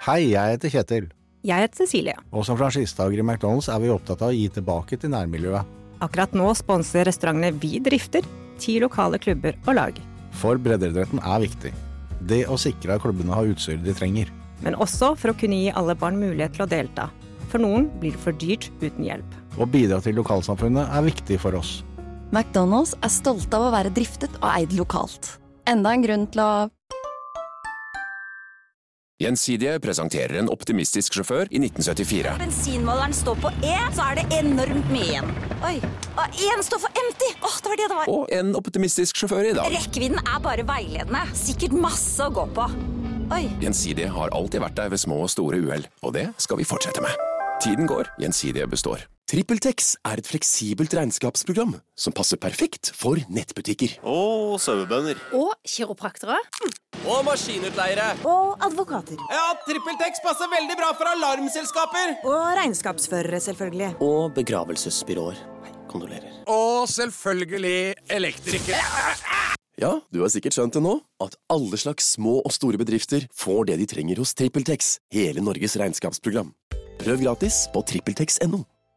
Hei, jeg heter Kjetil. Jeg heter Cecilie. Og som franchisetaker i McDonald's vi opptatt av å gi tilbake til nærmiljøet. Akkurat nå sponser restaurantene vi drifter 10 lokale klubber og lag. For breddeidretten viktig. Det å sikre at klubbene har utstyret de trenger. Men også for å kunne gi alle barn mulighet til å delta. For noen blir det for dyrt uten hjelp. Å bidra til lokalsamfunnet viktig for oss. McDonald's stolt av å være driftet og eid lokalt. Enda en grunn til å... Gjensidige presenterer en optimistisk sjåfør i 1974. Bensinmåleren står på E, så det enormt mye igjen. Oi, og en står for empty. Det var det det var. Og en optimistisk sjåfør i dag. Rekkevidden bare veiledende. Sikkert masse å gå på. Oi. Gjensidige har alltid vært der ved små og store uheld, og det skal vi fortsette med. Tiden går, Gjensidige består. TrippelTex et fleksibelt regnskapsprogram som passer perfekt for nettbutikker. Og sauebønder. Og kiropraktere. Og maskinutleiere. Og advokater. Ja, TrippelTex passer veldig bra for alarmselskaper. Og regnskapsførere, selvfølgelig. Og begravelsesbyråer. Kondolerer. Og selvfølgelig elektrikere. Ja, du har sikkert skjønt det nå, at alle slags små og store bedrifter får det de trenger hos TrippelTex, hele Norges regnskapsprogram. Prøv gratis på trippeltex.no.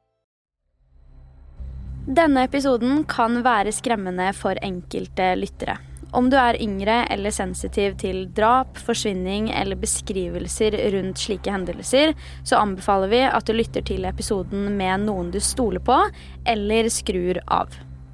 Denne episoden kan være skremmende for enkelte lyttere. Om du yngre eller sensitiv til drap, forsvinning eller beskrivelser rundt slike hendelser, så anbefaler vi at du lytter til episoden med noen du stoler på, eller skrur av.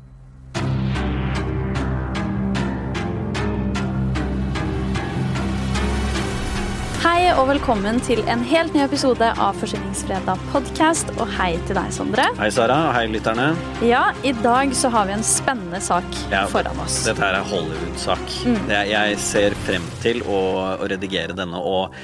Hei og velkommen til en helt ny episode av Forsyningsfredag podcast, og hei til deg, Sondre. Hei, Sara, og hei, lytterne. Ja, i dag så har vi en spennende sak foran oss. Dette er Hollywood-sak. Jeg ser frem til å redigere denne og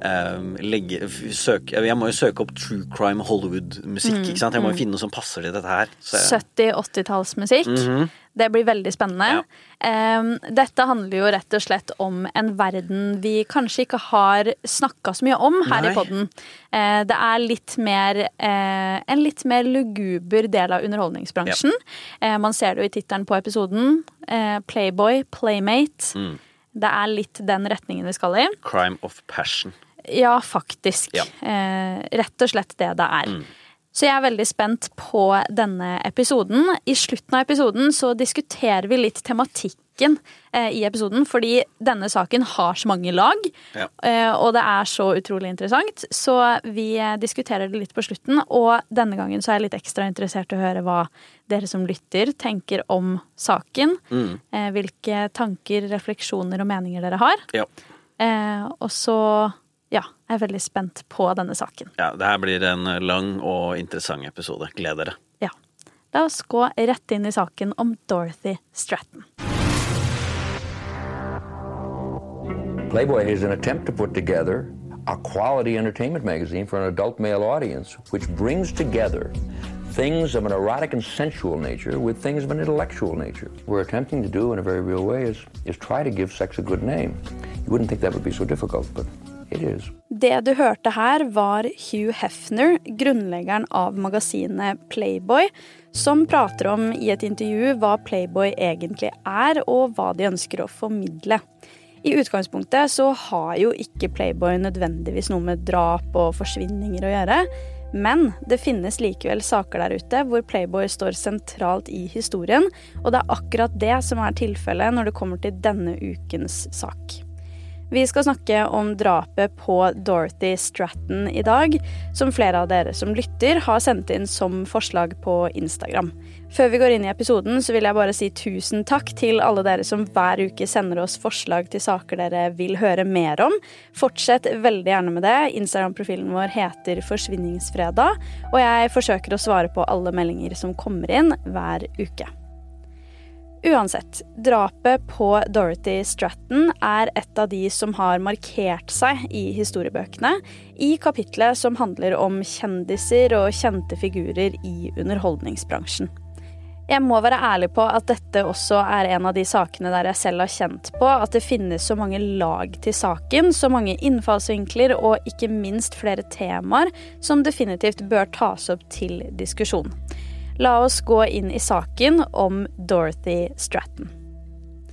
jeg må jo søke opp true crime Hollywood-musikk, ikke sant? Jeg må jo finne noe som passer til dette her. 70-80-tallsmusikk. Det blir veldig spennende. Dette handler jo rett og slett om en verden vi kanskje ikke har snakket så mye om her i podden. Det litt mer, en litt mer luguber del av underholdningsbransjen. Man ser det jo i titelen på episoden. Playboy, Playmate. Det litt den retningen vi skal i. Crime of passion. Ja, faktisk. Rett og slett det det Så jeg veldig spent på denne episoden. I slutten av episoden så diskuterer vi litt tematikken i episoden, fordi denne saken har så mange lag, og det så utrolig interessant. Så vi diskuterer det litt på slutten, og denne gangen så jeg litt ekstra interessert i å høre hva dere som lytter tenker om saken. Hvilke tanker, refleksjoner og meninger dere har. Og så... Ja, jeg veldig spent på denne saken. Ja, det her blir en lang og interessant episode. Gled dere. Ja. La oss gå rett inn i saken om Dorothy Stratton. Playboy is an attempt to put together a quality entertainment magazine for an adult male audience, which brings together things of an erotic and sensual nature with things of an intellectual nature. We're attempting to do in a very real way is try to give sex a good name. You wouldn't think that would be so difficult, but... Det du hørte her var Hugh Hefner, grunnleggeren av magasinet Playboy, som prater om i et intervju hva Playboy egentlig og hva de ønsker å formidle. I utgangspunktet så har jo ikke Playboy nødvendigvis noe med drap og forsvinninger å gjøre, men det finnes likevel saker der ute hvor Playboy står sentralt i historien, og det akkurat det som tilfellet når det kommer til denne ukens sak. Vi skal snakke om drapet på Dorothy Stratton i dag, som flere av dere som lytter har sendt inn som forslag på Instagram. Før vi går inn i episoden så vil jeg bare si tusen takk til alle dere som hver uke sender oss forslag til saker dere vil høre mer om. Fortsett veldig gjerne med det. Instagram-profilen vår heter Forsvinningsfredag, og jeg forsøker å svare på alle meldinger som kommer inn hver uke. Uansett, drapet på Dorothy Stratton et av de som har markert seg i historiebøkene, i kapitlet som handler om kjendiser og kjente figurer i underholdningsbransjen. Jeg må være ærlig på at dette også en av de sakene der jeg selv har kjent på at det finnes så mange lag til saken, så mange innfallsvinkler og ikke minst flere temaer som definitivt bør tas opp til diskusjon. La oss gå inn i saken om Dorothy Stratton.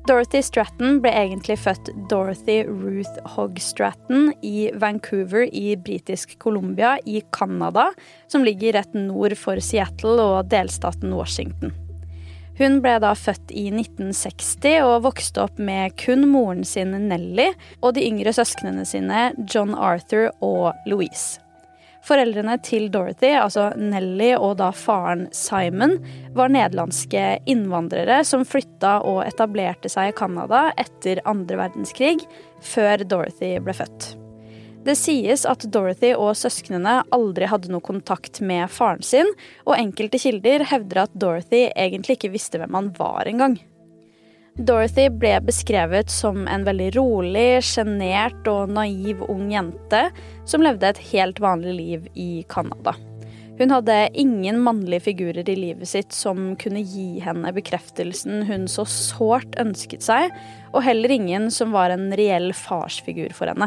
Dorothy Stratton ble egentlig født Dorothy Ruth Hogg Stratton i Vancouver i Britisk Columbia i Canada, som ligger rett nord for Seattle og delstaten Washington. Hun ble da født i 1960 og vokste opp med kun moren sin Nellie og de yngre søsknene sine John Arthur og Louise. Foreldrene til Dorothy, altså Nellie og da faren Simon, var nederlandske innvandrere som flytta og etablerte seg i Canada etter andre verdenskrig, før Dorothy ble født. Det sies at Dorothy og søsknene aldri hadde noe kontakt med faren sin, og enkelte kilder hevder at Dorothy egentlig ikke visste hvem han var engang. Dorothy ble beskrevet som en veldig rolig, genert og naiv ung jente som levde et helt vanlig liv i Canada. Hun hadde ingen mannlige figurer i livet sitt som kunne gi henne bekreftelsen hun så sårt ønsket seg, og heller ingen som var en reell farsfigur for henne.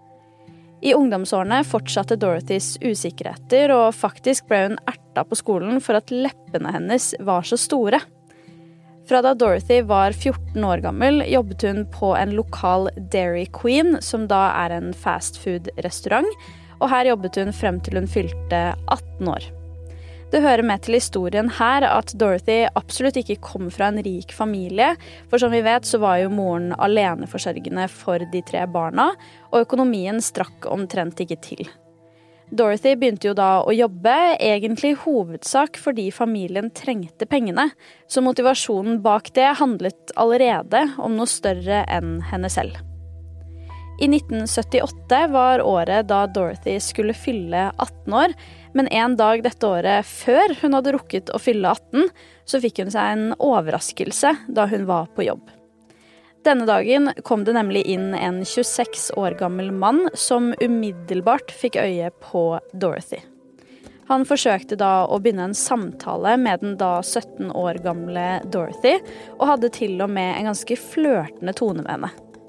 I ungdomsårene fortsatte Dorothys usikkerheter, og faktisk ble hun erta på skolen for at leppene hennes var så store. Fra da Dorothy var 14 år gammel, jobbet hun på en lokal Dairy Queen, som da er en fastfood-restaurant, og her jobbet hun frem til hun fylte 18 år. Det hører med til historien her at Dorothy absolutt ikke kom fra en rik familie, for som vi vet så var jo moren aleneforsørgende for de 3 barna, og økonomien strakk omtrent ikke til. Dorothy begynte jo da å jobbe, egentlig hovedsak fordi familien trengte pengene, så motivasjonen bak det handlet allerede om noe større enn henne selv. I 1978 var året da Dorothy skulle fylle 18 år, men en dag dette året før hun hadde rukket å fylle 18, så fikk hun seg en overraskelse da hun var på jobb. Denne dagen kom det nemlig inn en 26 år gammel mann som umiddelbart fikk øye på Dorothy. Han forsøkte da å begynne en samtale med den da 17 år gamle Dorothy, og hadde til og med en ganske flørtende tone med henne.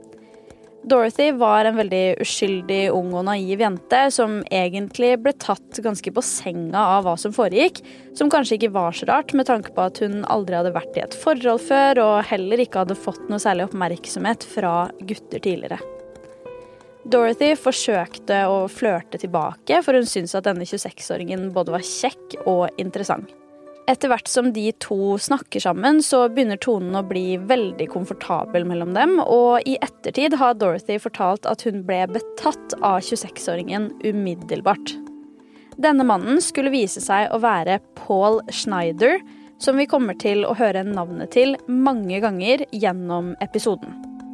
Dorothy var en veldig uskyldig, ung og naiv jente som egentlig ble tatt ganske på senga av hva som foregikk, som kanskje ikke var så rart med tanke på at hun aldri hadde vært i et forhold før og heller ikke hadde fått noe særlig oppmerksomhet fra gutter tidligere. Dorothy forsøkte å flørte tilbake, for hun syntes at denne 26-åringen både var kjekk og interessant. Etter hvert som de to snakker sammen, så begynner tonen å bli veldig komfortabel mellom dem, og i ettertid har Dorothy fortalt at hun ble betatt av 26-åringen umiddelbart. Denne mannen skulle vise seg å være Paul Schneider, som vi kommer til å høre navnet til mange ganger gjennom episoden.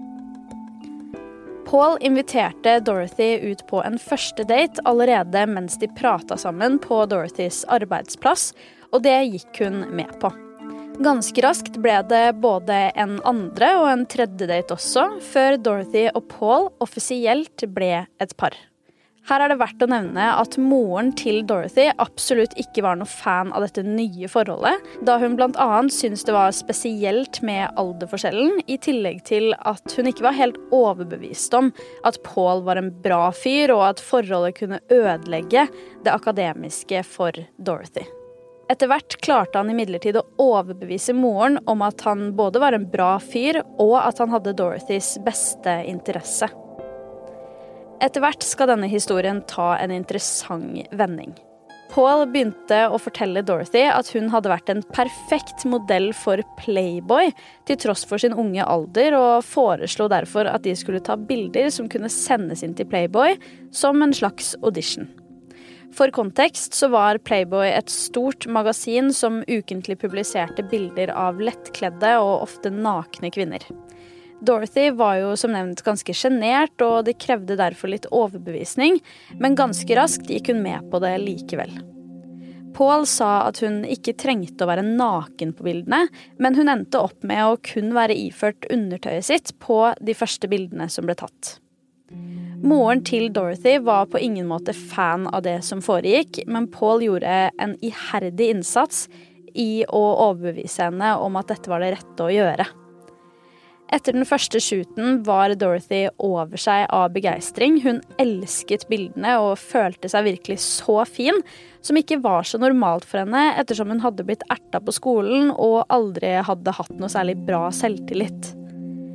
Paul inviterte Dorothy ut på en første date allerede mens de pratet sammen på Dorothys arbeidsplass, og det gikk hun med på. Ganske raskt ble det både en andre og en tredje date også, før Dorothy og Paul offisielt ble et par. Her er det verdt å nevne at moren til Dorothy absolutt ikke var noe fan av dette nye forholdet, da hun blant annet syntes det var spesielt med alderforskjellen, i tillegg til at hun ikke var helt overbevist om at Paul var en bra fyr, og at forholdet kunne ødelegge det akademiske for Dorothy. Etter hvert klarte han imidlertid å overbevise moren om at han både var en bra fyr, og at han hadde Dorothys beste interesse. Etter hvert skal denne historien ta en interessant vending. Paul begynte å fortelle Dorothy at hun hadde vært en perfekt modell for Playboy, til tross for sin unge alder, og foreslo derfor at de skulle ta bilder som kunne sendes inn til Playboy, som en slags audition. For kontekst så var Playboy et stort magasin som ukentlig publiserte bilder av lettkledde og ofte nakne kvinner. Dorothy var jo som nevnt ganske genert, og det krevde derfor litt overbevisning, men ganske raskt gikk hun med på det likevel. Paul sa at hun ikke trengte å være naken på bildene, men hun endte opp med å kun være iført undertøyet sitt på de første bildene som ble tatt. Moren til Dorothy var på ingen måte fan av det som foregikk, men Paul gjorde en iherdig innsats i å overbevise henne om at dette var det rette å gjøre. Etter den første shooten var Dorothy over seg av begeistring. Hun elsket bildene og følte seg virkelig så fin, som ikke var så normalt for henne ettersom hun hadde blitt erta på skolen og aldri hadde hatt noe særlig bra selvtillit.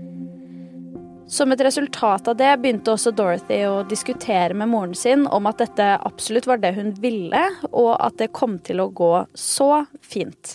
Som et resultat av det begynte også Dorothy å diskutere med moren sin om at dette absolutt var det hun ville, og at det kom til å gå så fint.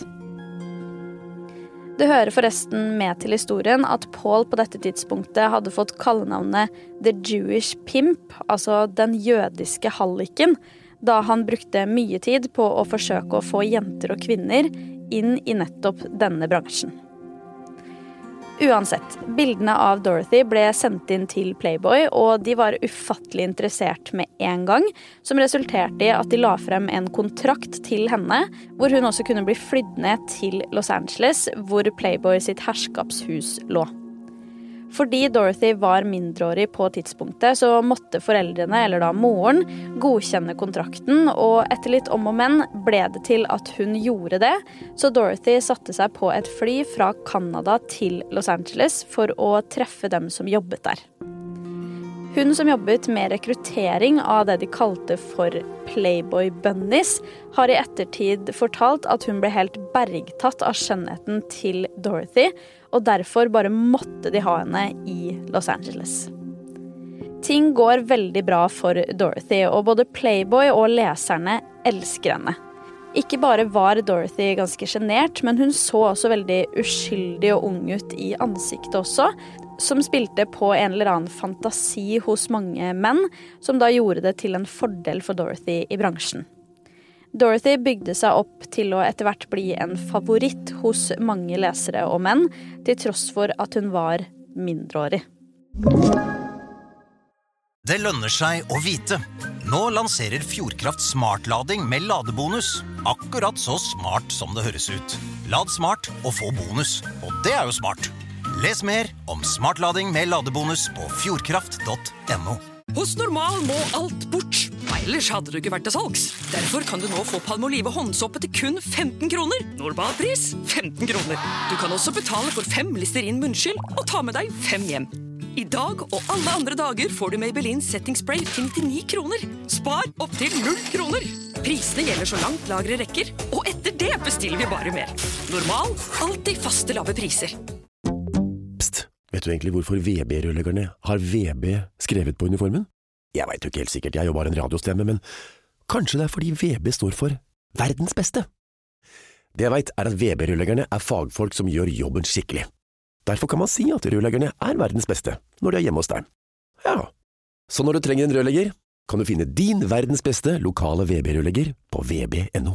Det hører forresten med til historien at Paul på dette tidspunktet hadde fått kallenavnet The Jewish Pimp, altså den jødiske halliken, da han brukte mye tid på å forsøke å få jenter og kvinner inn i nettopp denne bransjen. Uansett, bildene av Dorothy ble sendt inn til Playboy, og de var ufattelig interessert med en gang, som resulterte i at de la frem en kontrakt til henne, hvor hun også kunne bli flydd ned til Los Angeles, hvor Playboy sitt herskapshus lå. Fordi Dorothy var mindreårig på tidspunktet, så måtte foreldrene, eller da moren, godkjenne kontrakten, og etter litt om og men ble det til at hun gjorde det, så Dorothy satte seg på et fly fra Canada til Los Angeles for å treffe dem som jobbet der. Hun som jobbet med rekruttering av det de kalte for Playboy Bunnies, har i ettertid fortalt at hun ble helt bergtatt av skjønnheten til Dorothy, og derfor bare måtte de ha henne i Los Angeles. Ting går veldig bra for Dorothy, og både Playboy og leserne elsker henne. Ikke bare var Dorothy ganske genert, men hun så også veldig uskyldig og ung ut i ansiktet også, som spilte på en eller annen fantasi hos mange menn, som da gjorde det til en fordel for Dorothy i bransjen. Dorothy bygde seg opp til å etter hvert bli en favoritt hos mange lesere og menn, til tross for at hun var mindreårig. Det lønner seg å vite. Nå lanserer Fjordkraft smartlading med ladebonus. Akkurat så smart som det høres ut. Lad smart og få bonus. Og det er jo smart. Les mer om smartlading med ladebonus på fjordkraft.no. Hos Normal må alt bort. Ellers hadde du ikke vært til salgs. Derfor kan du nå få Palmolive håndsåpe til kun 15 kroner. Normalpris 15 kroner. Du kan også betale for 5 Listerin munnskyld og ta med deg 5 hjem. I dag og alle andre dager får du Maybelline Setting Spray til 99 kroner. Spar opp til 0 kroner. Prisene gjelder så langt lageret rekker, og etter det bestiller vi bare mer. Normal, alltid faste lave priser. Psst, vet du egentlig hvorfor VB-rørleggerne har VB skrevet på uniformen? Jeg vet jo ikke helt sikkert, jeg er jo bare en radiostemme, men kanskje det er fordi VB står for verdens beste. Det jeg vet er at VB-rørleggerne er fagfolk som gjør jobben skikkelig. Derfor kan man si at rørleggerne er verdens beste når de er hjemme hos deg. Ja, så når du trenger en rørlegger, kan du finne din verdens beste lokale VB-rørlegger på vb.no.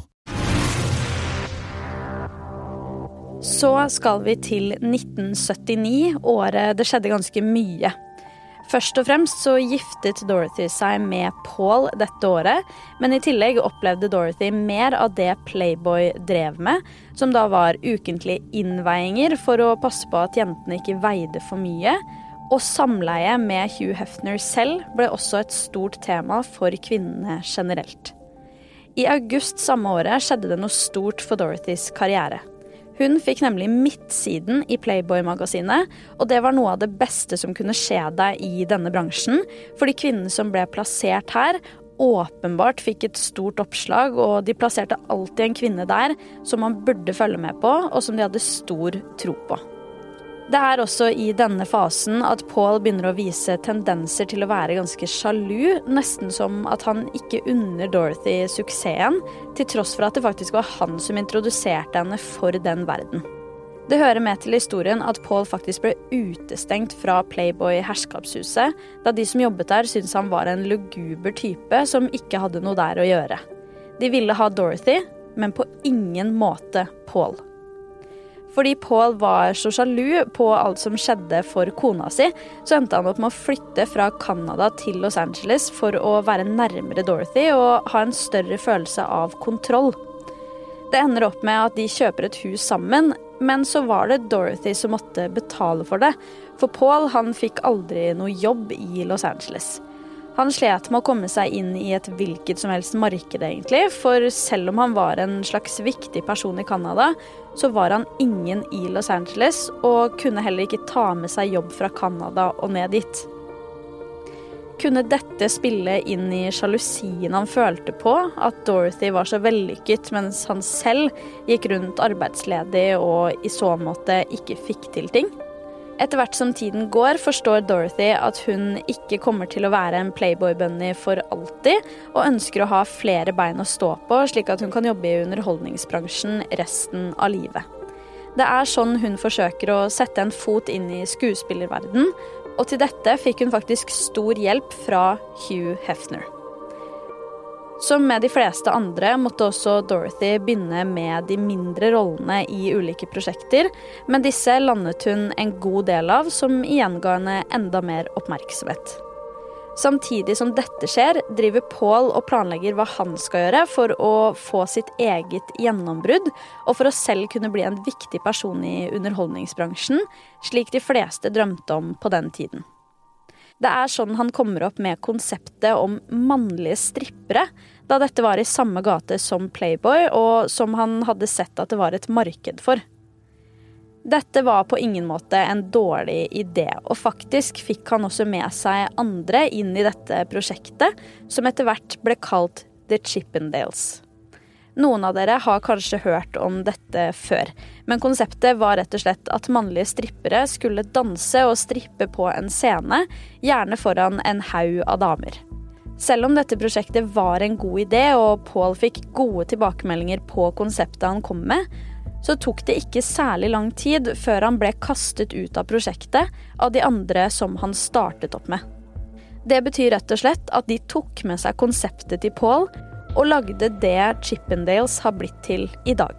Så skal vi til 1979, året det skjedde ganske mye. Først og fremst så giftet Dorothy seg med Paul dette året, men i tillegg opplevde Dorothy mer av det Playboy drev med, som da var ukentlige innveiinger for å passe på at jentene ikke veide for mye, og samleie med Hugh Hefner selv ble også et stort tema for kvinnene generelt. I august samme året skjedde det noe stort for Dorothys karriere. Hun fikk nemlig midtsiden i Playboy-magasinet, og det var noe av det beste som kunne skje deg i denne bransjen, fordi kvinnene som ble plassert her åpenbart fikk et stort oppslag, og de plasserte alltid en kvinne der som man burde følge med på, og som de hadde stor tro på. Det er også i denne fasen at Paul begynner å vise tendenser til å være ganske sjalu, nesten som at han ikke unner Dorothy suksessen, til tross for at det faktisk var han som introduserte henne for den verden. Det hører med til historien at Paul faktisk ble utestengt fra Playboy-herskapshuset, da de som jobbet der syntes han var en luguber type som ikke hadde noe der å gjøre. De ville ha Dorothy, men på ingen måte Paul. Fordi Paul var så sjalu på alt som skjedde for kona si, så endte han opp med å flytte fra Canada til Los Angeles for å være nærmere Dorothy og ha en større følelse av kontroll. Det ender opp med at de kjøper et hus sammen, men så var det Dorothy som måtte betale for det, for Paul han fikk aldri noe jobb i Los Angeles. Han slet med å komme seg inn i et hvilket som helst marked egentlig, for selv om han var en slags viktig person i Canada, så var han ingen i Los Angeles, og kunne heller ikke ta med seg jobb fra Canada og ned dit. Kunne dette spille inn i sjalusien han følte på, at Dorothy var så vellykket, mens han selv gikk rundt arbeidsledig og i så måte ikke fikk til ting? Etter hvert som tiden går, forstår Dorothy at hun ikke kommer til å være en Playboy-bunny for alltid, og ønsker å ha flere bein å stå på, slik at hun kan jobbe i underholdningsbransjen resten av livet. Det sånn hun forsøker å sette en fot inn i skuespillerverden, og til dette fikk hun faktisk stor hjelp fra Hugh Hefner. Som med de fleste andre måtte også Dorothy begynne med de mindre rollene i ulike prosjekter, men disse landet hun en god del av, som igjen ga henne enda mer oppmerksomhet. Samtidig som dette skjer, driver Paul og planlegger hva han skal gjøre for å få sitt eget gjennombrudd, og for å selv kunne bli en viktig person i underholdningsbransjen, slik de fleste drømte om på den tiden. Det sånn han kommer opp med konseptet om mannlige strippere, da dette var i samme gate som Playboy, og som han hadde sett at det var et marked for. Dette var på ingen måte en dårlig idé, og faktisk fikk han også med seg andre inn i dette prosjektet, som etter hvert ble kalt The Chippendales. Noen av dere har kanskje hørt om dette før, men konseptet var rett og slett at mannlige strippere skulle danse og strippe på en scene, gjerne foran en haug av damer. Selv om dette prosjektet var en god idé, og Paul fikk gode tilbakemeldinger på konseptet han kom med, så tok det ikke særlig lang tid før han ble kastet ut av prosjektet av de andre som han startet opp med. Det betyr rett og slett at de tok med seg konseptet til Paul, og lagde det Chippendales har blitt til i dag.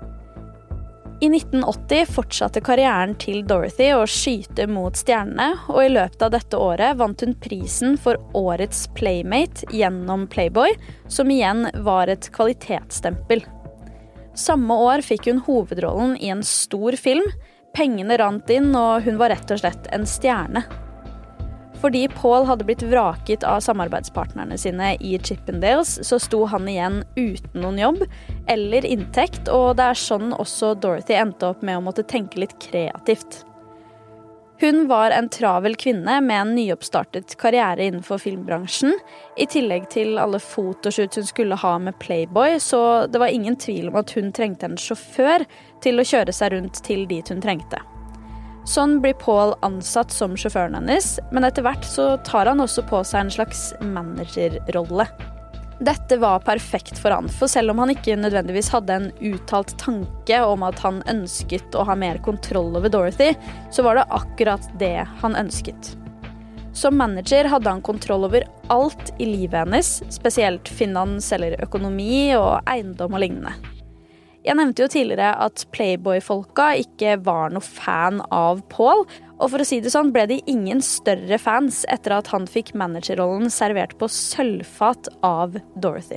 I 1980 fortsatte karrieren til Dorothy å skyte mot stjernene, og i løpet av dette året vant hun prisen for årets Playmate gjennom Playboy, som igjen var et kvalitetsstempel. Samme år fikk hun hovedrollen i en stor film, pengene rant inn, og hun var rett og slett en stjerne. Fordi Paul hadde blitt vraket av samarbeidspartnerne sine i Chippendales, så sto han igjen uten noen jobb eller inntekt, og det sånn også Dorothy endte opp med å måtte tenke litt kreativt. Hun var en travel kvinne med en nyoppstartet karriere innenfor filmbransjen, i tillegg til alle fotoshoots hun skulle ha med Playboy, så det var ingen tvil om at hun trengte en sjåfør til å kjøre seg rundt til dit hun trengte. Sånn blir Paul ansatt som sjåføren hennes, men etter hvert så tar han også på seg en slags managerrolle. Dette var perfekt for han, for selv om han ikke nødvendigvis hadde en uttalt tanke om at han ønsket å ha mer kontroll over Dorothy, så var det akkurat det han ønsket. Som manager hadde han kontroll over alt i livet hennes, spesielt finans eller økonomi og eiendom og lignende. Jeg nevnte jo tidligere at Playboy-folka ikke var noe fan av Paul, og for å si det sånn ble de ingen større fans etter at han fikk managerrollen servert på sølvfat av Dorothy.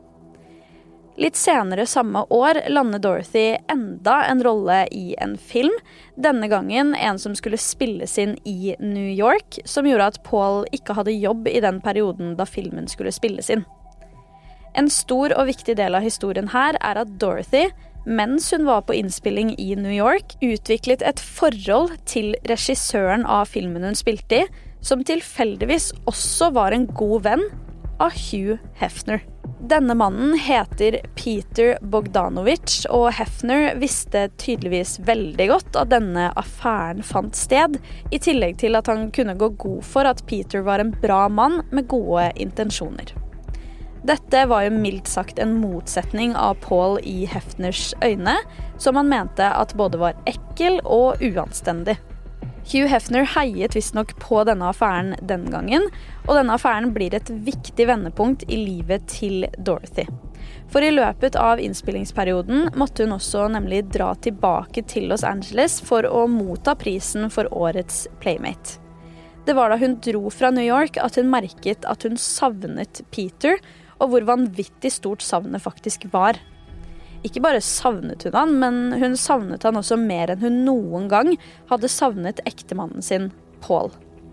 Litt senere samme år landet Dorothy enda en rolle i en film, denne gangen en som skulle spilles inn i New York, som gjorde at Paul ikke hadde jobb i den perioden da filmen skulle spilles inn. En stor og viktig del av historien her at Dorothy, mens hun var på innspilling i New York, utviklet et forhold til regissøren av filmen hun spilte i, som tilfeldigvis også var en god venn av Hugh Hefner. Denne mannen heter Peter Bogdanovich, og Hefner visste tydeligvis veldig godt at denne affæren fant sted, i tillegg til at han kunne gå god for at Peter var en bra mann med gode intensjoner. Dette var jo mildt sagt en motsetning av Paul i Hefners øyne, som han mente at både var ekkel og uanstendig. Hugh Hefner heiet visstnok på denne affæren den gangen, og denne affæren blir et viktig vendepunkt i livet til Dorothy. For i løpet av innspillingsperioden måtte hun også nemlig dra tilbake til Los Angeles for å motta prisen for årets Playmate. Det var da hun dro fra New York at hun merket at hun savnet Peter, og hvor vanvittig stort savnet faktisk var. Ikke bare savnet hun han, men hun savnet han også mer enn hun noen gang hadde savnet ektemannen sin, Paul.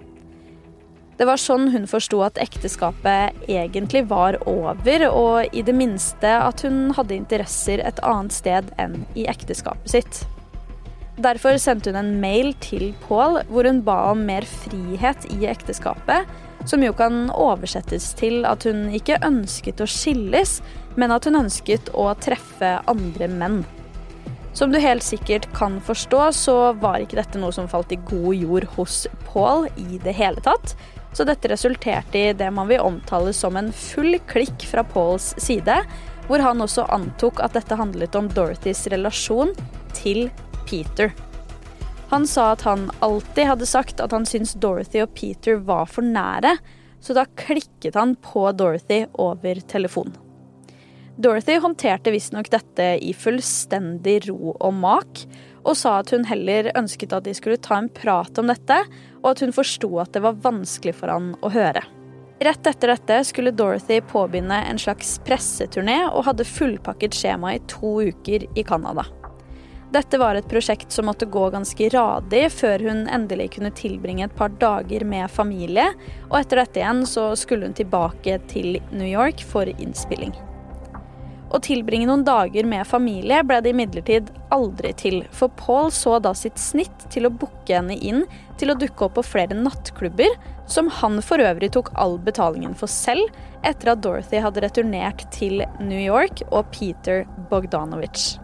Det var sånn hun forstod at ekteskapet egentlig var over, og i det minste at hun hadde interesser et annet sted enn i ekteskapet sitt. Derfor sendte hun en mail til Paul, hvor hun ba om mer frihet i ekteskapet, som jo kan oversettes til at hun ikke ønsket å skilles, men at hun ønsket å treffe andre menn. Som du helt sikkert kan forstå, så var ikke dette noe som falt i god jord hos Paul i det hele tatt. Så dette resulterte i det man vil omtale som en full klikk fra Pauls side, hvor han også antok at dette handlet om Dorothys relasjon til Peter. Han sa at han alltid hadde sagt at han syntes Dorothy og Peter var for nære, så da klikket han på Dorothy over telefon. Dorothy håndterte visstnok dette i fullstendig ro og mak, og sa at hun heller ønsket at de skulle ta en prat om dette, og at hun forstod at det var vanskelig for han å høre. Rett etter dette skulle Dorothy påbegynne en slags presseturné og hadde fullpakket skjema i 2 uker i Kanada. Dette var et prosjekt som måtte gå ganske radig før hun endelig kunne tilbringe et par dager med familie, og etter dette igjen så skulle hun tilbake til New York for innspilling. Å tilbringe noen dager med familie ble det imidlertid aldri til, for Paul så da sitt snitt til å booke henne inn til å dukke opp på flere nattklubber, som han for øvrig tok all betalingen for selv, etter at Dorothy hadde returnert til New York og Peter Bogdanovich.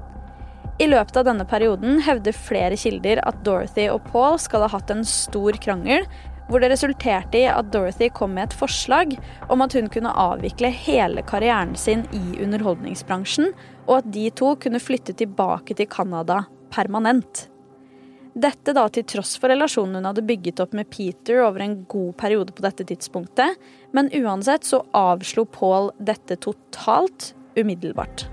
I løpet av denne perioden hevder flere kilder at Dorothy og Paul skal ha hatt en stor krangel, hvor det resulterte i at Dorothy kom med et forslag om at hun kunne avvikle hele karrieren sin i underholdningsbransjen, og at de to kunne flytte tilbake til Kanada permanent. Dette da til tross for relasjonen hun hadde bygget opp med Peter over en god periode på dette tidspunktet, men uansett så avslo Paul dette totalt umiddelbart.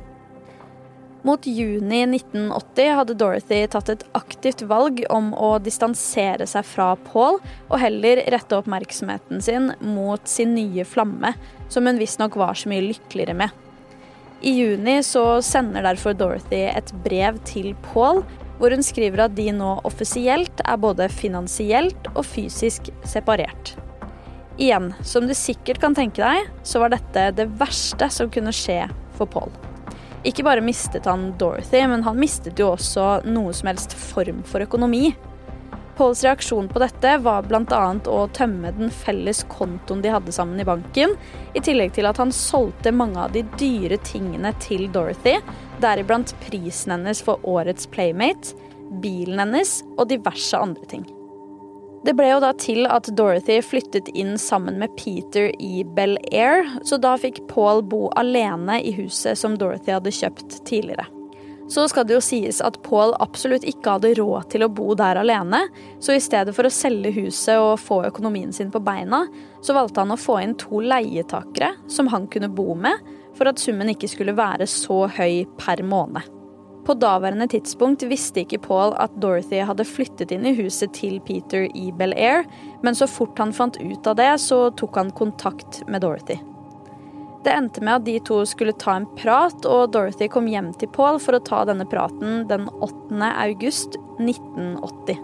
Mot juni 1980 hadde Dorothy tatt et aktivt valg om å distansere seg fra Paul og heller rette oppmerksomheten sin mot sin nye flamme, som hun visstnok var så mye lykkeligere med. I juni så sender derfor Dorothy et brev til Paul, hvor hun skriver at de nå offisielt er både finansielt og fysisk separert. Igjen, som du sikkert kan tenke deg, så var dette det verste som kunne skje for Paul. Ikke bare mistet han Dorothy, men han mistet jo også noe som helst form for økonomi. Pauls reaksjon på dette var blant annet å tømme den felles kontoen de hadde sammen i banken, i tillegg til at han solgte mange av de dyre tingene til Dorothy, deriblant prisen hennes for årets Playmate, bilen hennes og diverse andre ting. Det ble jo da til at Dorothy flyttet inn sammen med Peter i Bel Air, så da fikk Paul bo alene i huset som Dorothy hadde kjøpt tidligere. Så skal det jo sies at Paul absolutt ikke hadde råd til å bo der alene, så i stedet for å selge huset og få økonomien sin på beina, så valgte han å få inn 2 leietakere som han kunne bo med, for at summen ikke skulle være så høy per måned. På daværende tidspunkt visste ikke Paul at Dorothy hadde flyttet inn i huset til Peter i Bel Air, men så fort han fant ut av det, så tok han kontakt med Dorothy. Det endte med at de to skulle ta en prat, og Dorothy kom hjem til Paul for å ta denne praten den 8. august 1980.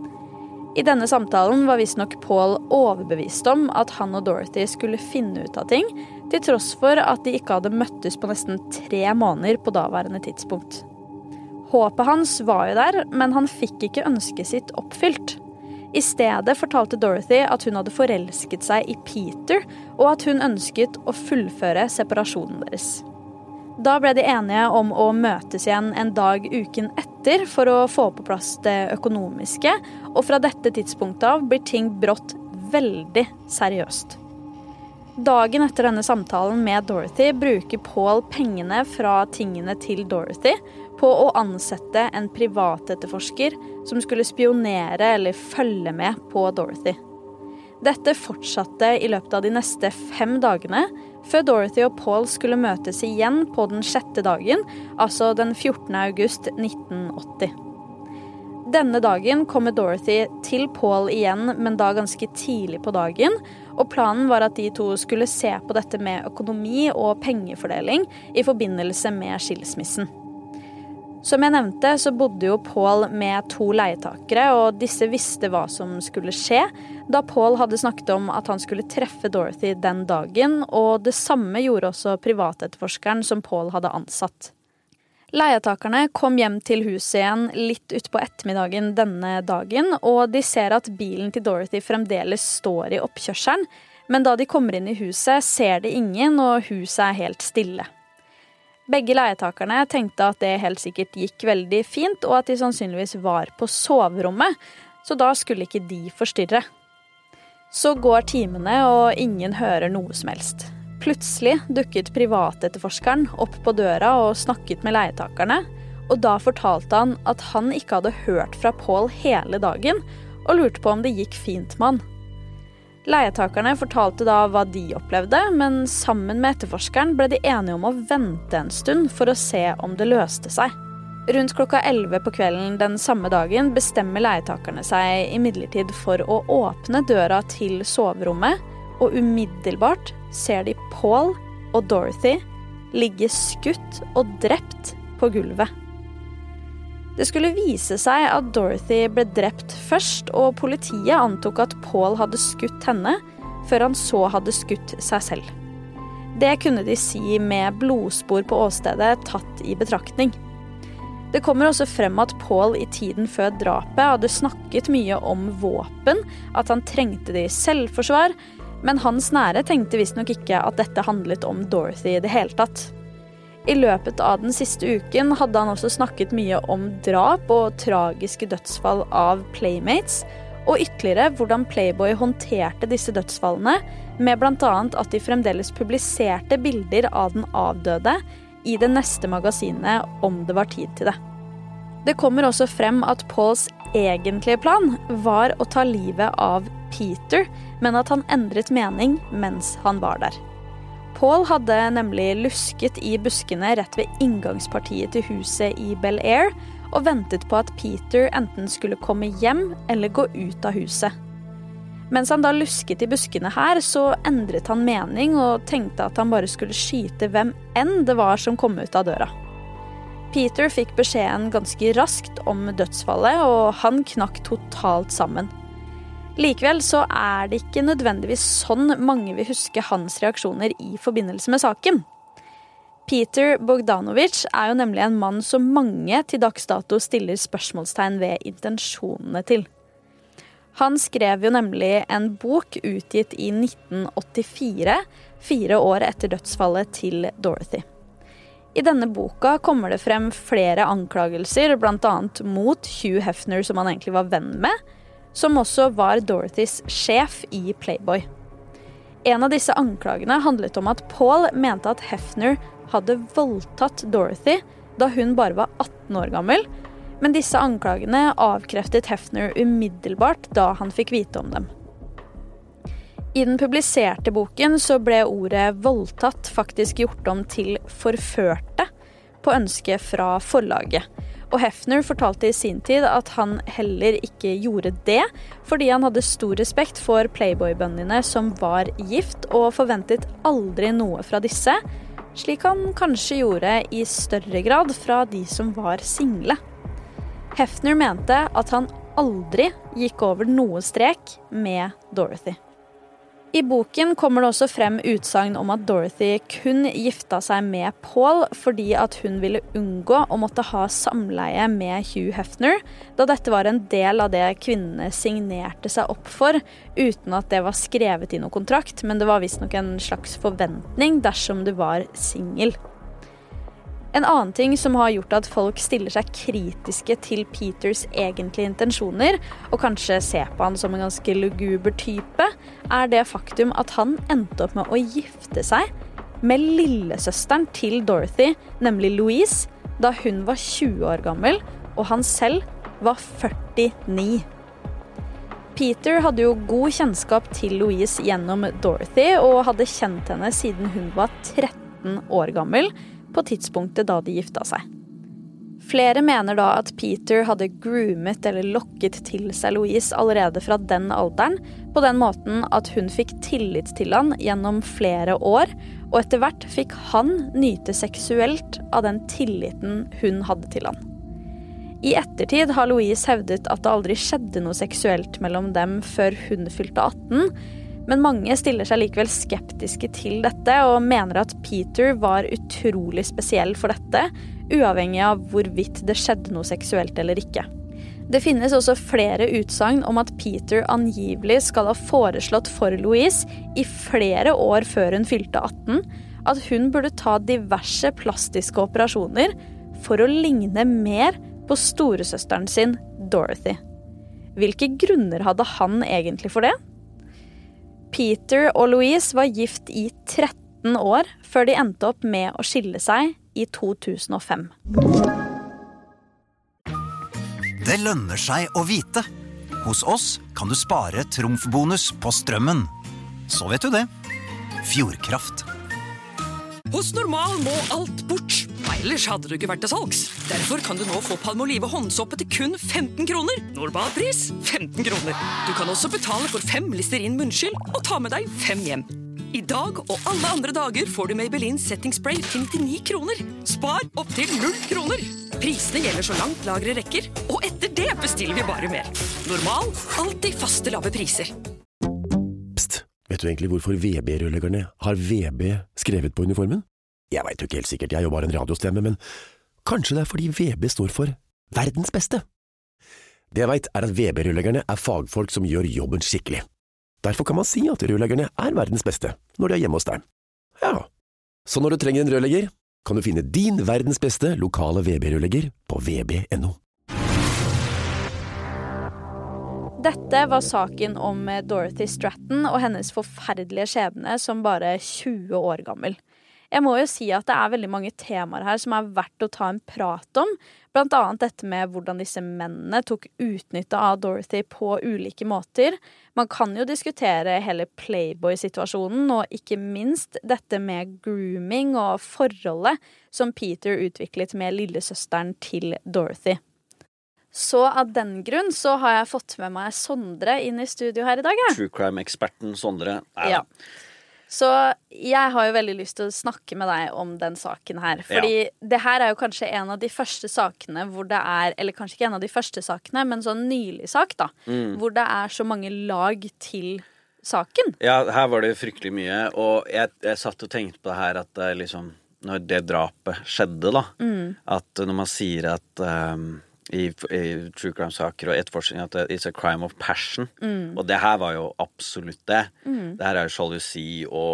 I denne samtalen var visstnok Paul overbevist om at han og Dorothy skulle finne ut av ting, til tross for at de ikke hadde møttes på nesten 3 måneder på daværende tidspunkt. Håpet hans var jo der, men han fikk ikke ønsket sitt oppfylt. I stedet fortalte Dorothy at hun hadde forelsket seg i Peter, og at hun ønsket å fullføre separasjonen deres. Da ble de enige om å møtes igjen en dag uken etter for å få på plass det økonomiske, og fra dette tidspunktet av blir ting brått veldig seriøst. Dagen etter denne samtalen med Dorothy bruker Paul pengene fra tingene til Dorothy på å ansette en privatetterforsker som skulle spionere eller følge med på Dorothy. Dette fortsatte i løpet av de neste 5 dagene, før Dorothy og Paul skulle møtes igjen på den 6. dagen, altså den 14. august 1980. Denne dagen kommer Dorothy til Paul igjen, men da ganske tidlig på dagen, og planen var at de to skulle se på dette med økonomi og pengefordeling i forbindelse med skilsmissen. Som jeg nevnte, så bodde jo Paul med 2 leietakere, og disse visste hva som skulle skje, da Paul hadde snakket om at han skulle treffe Dorothy den dagen, og det samme gjorde også privatetterforskeren som Paul hadde ansatt. Leietakerne kom hjem til huset igjen litt ut på ettermiddagen denne dagen, og de ser at bilen til Dorothy fremdeles står i oppkjørselen, men da de kommer inn i huset ser de ingen, og huset er helt stille. Begge leietakerne tenkte at det helt sikkert gikk veldig fint, og at de sannsynligvis var på soverommet, så da skulle ikke de forstyrre. Så går timene, og ingen hører noe som helst. Plutselig dukket privatetterforskeren opp på døra og snakket med leietakerne, og da fortalte han at han ikke hadde hørt fra Paul hele dagen, og lurte på om det gikk fint med han. Leietakerne fortalte da hva de opplevde, men sammen med etterforskeren ble de enige om å vente en stund for å se om det løste seg. Rundt klokka 11 på kvelden den samme dagen bestemmer leietakerne seg imidlertid for å åpne døra til soverommet, og umiddelbart ser de Paul og Dorothy ligge skutt og drept på gulvet. Det skulle vise seg at Dorothy ble drept først, og politiet antok at Paul hadde skutt henne, før han så hadde skutt seg selv. Det kunne de si med blodspor på åstedet tatt i betraktning. Det kommer også frem at Paul i tiden før drapet hadde snakket mye om våpen, at han trengte det i selvforsvar, men hans nære tenkte visstnok ikke at dette handlet om Dorothy i det hele tatt. I løpet av den siste uken hadde han også snakket mye om drap og tragiske dødsfall av Playmates, og ytterligere hvordan Playboy håndterte disse dødsfallene, med blant annet at de fremdeles publiserte bilder av den avdøde i det neste magasinet om det var tid til det. Det kommer også frem at Pauls egentlige plan var å ta livet av Peter, men at han endret mening mens han var der. Paul hadde nemlig lusket i buskene rett ved inngangspartiet til huset i Bel Air, og ventet på at Peter enten skulle komme hjem eller gå ut av huset. Mens han da lusket i buskene her, så endret han mening og tenkte at han bare skulle skyte hvem enn det var som kom ut av døra. Peter fikk beskjeden ganske raskt om dødsfallet, og han knakk totalt sammen. Likevel så det ikke nødvendigvis sånn mange vil huske hans reaksjoner i forbindelse med saken. Peter Bogdanovich jo nemlig en mann som mange til dags dato stiller spørsmålstegn ved intensjonene til. Han skrev jo nemlig en bok utgitt i 1984, 4 år etter dødsfallet til Dorothy. I denne boka kommer det frem flere anklagelser, blant annet mot Hugh Hefner, som han egentlig var venn med, som også var Dorothys sjef i Playboy. En av disse anklagene handlet om at Paul mente at Hefner hadde voldtatt Dorothy da hun bare var 18 år gammel, men disse anklagene avkreftet Hefner umiddelbart da han fikk vite om dem. I den publiserte boken så ble ordet voldtatt faktisk gjort om til forførte på ønske fra forlaget. Og Hefner fortalte i sin tid at han heller ikke gjorde det, fordi han hadde stor respekt for Playboy-bøndene som var gift, og forventet aldri noe fra disse, slik han kanskje gjorde i større grad fra de som var single. Hefner mente at han aldri gikk over noe strek med Dorothy. I boken kommer det også frem utsagn om at Dorothy kun gifta seg med Paul fordi at hun ville unngå å måtte ha samleie med Hugh Hefner, da dette var en del av det kvinnene signerte seg opp for, uten at det var skrevet i noen kontrakt, men det var visstnok en slags forventning dersom du var singel. En annen ting som har gjort at folk stiller seg kritiske til Peters egentlige intensjoner, og kanskje ser på han som en ganske luguber type, det faktum at han endte opp med å gifte seg med lillesøsteren til Dorothy, nemlig Louise, da hun var 20 år gammel, og han selv var 49. Peter hadde jo god kjennskap til Louise gjennom Dorothy, og hadde kjent henne siden hun var 13 år gammel, på tidspunktet da de gifta seg. Flere mener da at Peter hadde groomet eller lokket til seg Louise allerede fra den alderen, på den måten at hun fikk tillit til han gjennom flere år, og etter hvert fikk han nyte seksuelt av den tilliten hun hadde til han. I ettertid har Louise hevdet at det aldri skjedde noe seksuelt mellom dem før hun fylte 18, men mange stiller seg likevel skeptiske til dette og mener at Peter var utrolig spesiell for dette, uavhengig av hvorvidt det skjedde noe seksuelt eller ikke. Det finnes også flere utsagn om at Peter angivelig skal ha foreslått for Louise i flere år før hun fylte 18, at hun burde ta diverse plastiske operasjoner for å ligne mer på storesøsteren sin, Dorothy. Hvilke grunner hadde han egentlig for det? Peter og Louise var gift i 13 år før de endte opp med å skille seg i 2005. Det lønner seg å vite. Hos oss kan du spare trumfbonus på strømmen. Så vet du det. Fjordkraft. Hos Normal må alt bort. Ellers hadde du ikke vært til salgs. Derfor kan du nå få Palmolive håndsoppe til kun 15 kroner. Normalpris 15 kroner. Du kan også betale for 5 Listerin munnskyld og ta med deg 5 hjem. I dag og alle andre dager får du Maybelline Setting Spray til 99 kroner. Spar opp til 0 kroner. Prisene gjelder så langt lagre rekker, og etter det bestiller vi bare mer. Normal, alltid faste lave priser. Psst, vet du egentlig hvorfor VB-rørleggerne har VB skrevet på uniformen? Jeg vet jo ikke helt sikkert, jeg er jo bare en radiostemme, men kanskje det er fordi VB står for verdens beste. Det jeg vet er at VB-rørleggerne er fagfolk som gjør jobben skikkelig. Derfor kan man si at rørleggerne er verdens beste når de er hjemme hos deg. Ja, så når du trenger en rørlegger, kan du finne din verdens beste lokale VB-rørlegger på vb.no. Dette var saken om Dorothy Stratton og hennes forferdelige skjebne som bare 20 år gammel. Jeg må jo si at det er veldig mange temaer her som er verdt å ta en prat om, blant annet dette med hvordan disse mennene tok utnytte av Dorothy på ulike måter. Man kan jo diskutere hele Playboy-situasjonen, og ikke minst dette med grooming og forholdet som Peter utviklet med lillesøsteren til Dorothy. Så av den grunn så har jeg fått med meg Sondre inn i studio her i dag. True crime-eksperten Sondre. Ja. Så jeg har jo veldig lyst til å snakke med deg om den saken her. Fordi det her er jo kanskje en av de første sakene hvor det er, eller kanskje ikke en av de første sakene, men sånn nylig sak da, hvor det er så mange lag til saken. Ja, her var det fryktelig mye, og jeg satt og tenkte på det her at liksom, når det drapet skjedde da, at når man sier at i true crime-saker og etterforskning at it's a crime of passion, og det her var jo absolutt det. Det her er jo sjalusi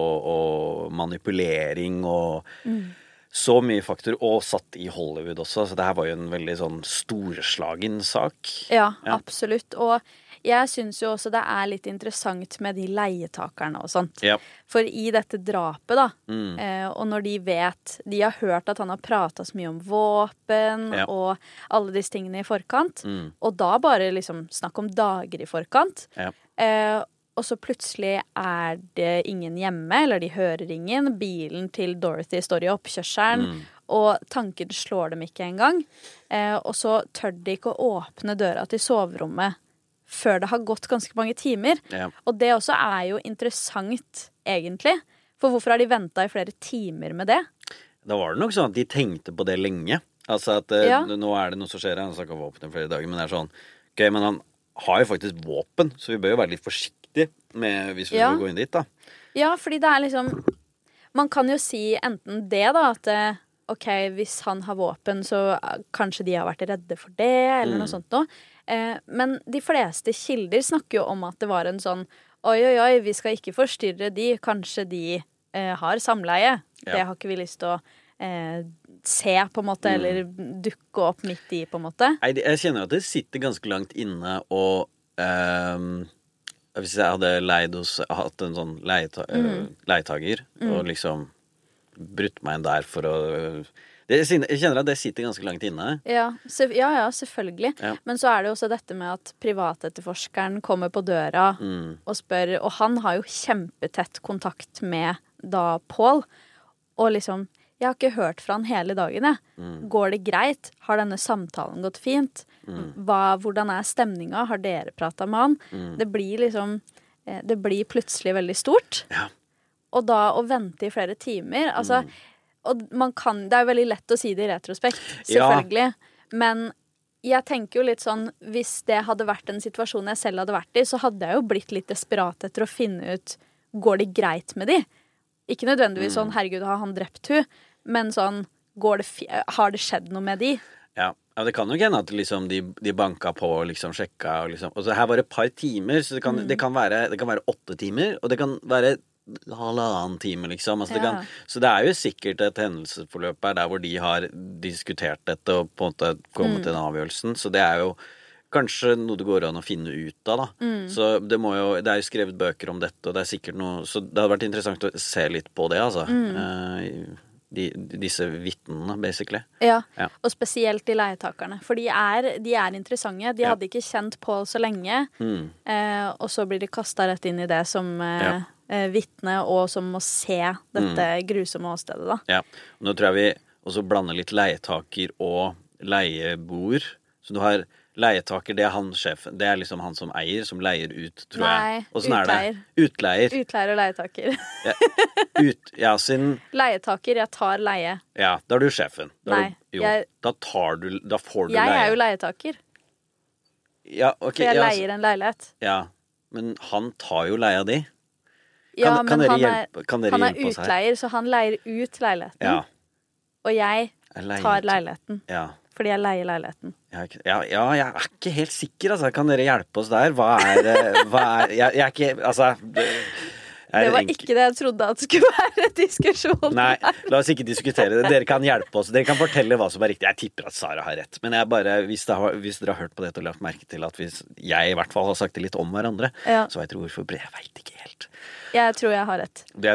og manipulering og så mye faktorer, og satt i Hollywood også, så det her var jo en veldig sånn storslagen sak. Ja, absolutt, og jeg synes jo også det er litt interessant med de leietakerne og sånt. Ja. For i dette drapet da, og når de har hørt at han har pratet så mye om våpen og alle disse tingene i forkant, og da bare liksom snakk om dager i forkant, og så plutselig er det ingen hjemme, eller de hører ingen, bilen til Dorothy står i oppkjørselen, og tanken slår dem ikke engang, og så tør de ikke å åpne døra til soverommet før det har gått ganske mange timer. Ja. Og det også er jo interessant, egentlig. For hvorfor har de ventet i flere timer med det? Da var det nok sånn at de tenkte på det lenge. Altså at nå er det noe som skjer, han snakker om våpen i flere dager, men det er sånn, ok, men han har jo faktisk våpen, så vi bør jo være litt forsiktige med, hvis vi skal gå inn dit da. Ja, fordi det er liksom, man kan jo si enten det da, at ok, hvis han har våpen, så kanskje de har vært redde for det, eller noe sånt noe. Men de fleste kilder snakker jo om at det var en sånn oi, vi skal ikke forstyrre de, kanskje de har samleie. Det har ikke vi lyst til å se på en måte, eller dukke opp midt i på en måte. Nei, jeg kjenner at det sitter ganske langt inne, og hvis jeg hadde hatt en sånn leietager, og liksom brutt meg inn der for å jeg kjenner at det sitter ganske langt inne. Ja, selvfølgelig. Ja. Men så er det jo også dette med at privatetterforskeren kommer på døra og spør, og han har jo kjempetett kontakt med da Paul, og liksom, jeg har ikke hørt fra han hele dagen, Går det greit? Har denne samtalen gått fint? Hvordan er stemninga? Har dere pratet med han? Det blir liksom, det blir plutselig veldig stort. Ja. Og da å vente i flere timer, altså, og det er jo veldig lett å si det i retrospekt, selvfølgelig. Men jeg tenker jo litt sånn, hvis det hadde vært en situasjon jeg selv hadde vært i, så hadde jeg jo blitt litt desperat etter å finne ut, går det greit med de? Ikke nødvendigvis sånn, herregud, har han drept hun? Men sånn, har det skjedd noe med de? Ja, det kan jo hende at liksom, de banka på og liksom sjekka, og så her var det et par timer, så det kan være 8 timer, og det kan være halvannen time, liksom. Altså, så det jo sikkert et hendelsesforløp her der hvor de har diskutert dette og på en måte kommet til den avgjørelsen. Så det jo kanskje noe det går an å finne ut av, da. Så det jo skrevet bøker om dette, og det sikkert noe. Så det hadde vært interessant å se litt på det, altså. Disse vittnene, basically. Ja, og spesielt de leietakerne. For de interessante. De hadde ikke kjent Paul så lenge, og så blir de kastet rett inn i det som vittne, og som må se dette grusomme åstedet, da. Ja, nå tror jeg vi også blander litt leietaker og leieboer. Så du har leietaker, det han sjefen, det liksom han som eier, som leier ut, tror jeg. Og sånn utleier. Utleier. Utleier og leietaker. Siden... Leietaker, jeg tar leie. Ja, da du sjefen. Da får du leie. Jeg jo leietaker. Ja, ok. For jeg leier en leilighet. Ja, men han tar jo leia di. Men han utleier, så han leier ut leiligheten. Ja. Og jeg tar leiligheten. Ja. Fordi jeg leier leiligheten. Ja, jeg ikke helt sikker, altså. Kan dere hjelpe oss der? Hva jeg ikke, altså... Det var ikke det jeg trodde at det skulle være diskusjon. Nei, la oss ikke diskutere det. Dere kan hjelpe oss. Dere kan fortelle hva som riktig. Jeg tipper at Sara har rett. Men hvis dere har hørt på dette og lagt merke til at jeg i hvert fall har sagt det litt om hverandre, så vet dere hvorfor. Jeg vet ikke helt. Jeg tror jeg har rett. Det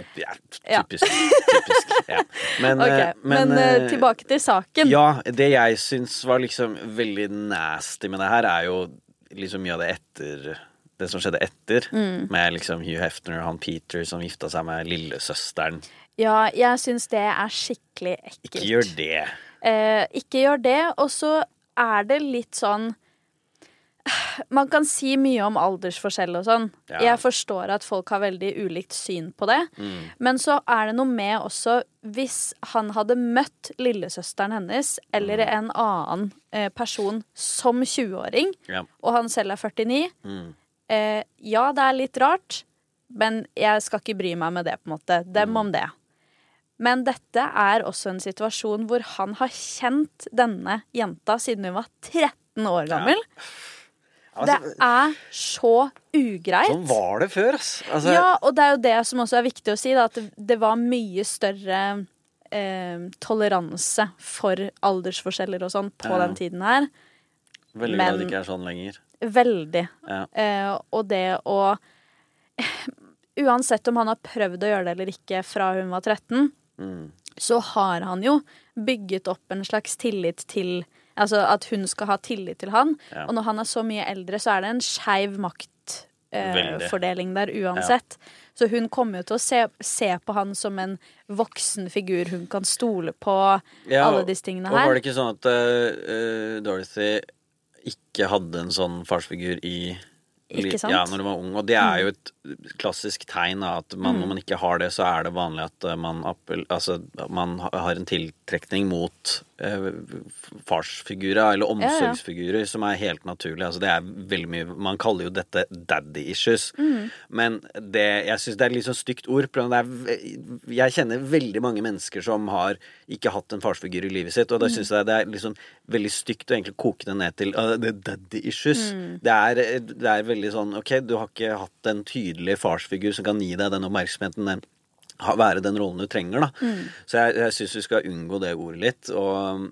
typisk. Ja. Men tilbake til saken. Ja, det jeg synes var liksom veldig nasty med det her, jo liksom mye av det som skjedde etter, med liksom Hugh Hefner og han Peter som gifta seg med lillesøsteren. Ja, jeg synes det skikkelig ekkelt. Ikke gjør det. Ikke gjør det, og så det litt sånn man kan si mye om aldersforskjell og sånn. Ja. Jeg forstår at folk har veldig ulikt syn på det. Men så det noe med også, hvis han hadde møtt lillesøsteren hennes, eller en annen person som 20-åring, og han selv 49, ja, det litt rart, men jeg skal ikke bry meg med det på en måte. Dem om det. Men dette også en situasjon hvor han har kjent denne jenta siden hun var 13 år gammel. Ja. Altså, det så ugreit. Sånn var det før, altså. Ja, og det jo det som også viktig å si, da, at det var mye større toleranse for aldersforskjeller og sånn på den tiden her. Veldig glad det ikke sånn lenger. Veldig. Ja. Og det å uansett om han har prøvd å gjøre det eller ikke fra hun var 13, så har han jo bygget opp en slags tillit til altså at hun skal ha tillit til han. Ja. Og når han så mye eldre, så det en skeiv maktfordeling der uansett. Ja. Så hun kommer jo til å se på han som en voksen figur hun kan stole på, alle disse tingene her. Og var det ikke sånn at Dorothy ikke hadde en sånn farsfigur ikke sant? Ja, når du var ung, og det jo et klassisk tegn at når man ikke har det, så det vanlig at man har en tiltrekning mot farsfigurer eller omsorgsfigurer som helt naturlig. Altså det veldig mye, man kaller jo dette daddy issues, men jeg synes det litt sånn stygt ord, jeg kjenner veldig mange mennesker som har ikke hatt en farsfigur i livet sitt, og da synes jeg det liksom veldig stygt å egentlig koke det ned til det daddy issues. Det veldig sånn, ok, du har ikke hatt en tydelig farsfigur som kan gi deg den oppmerksomheten, være den rollen du trenger, da. Så jeg synes vi skal unngå det ordet litt, og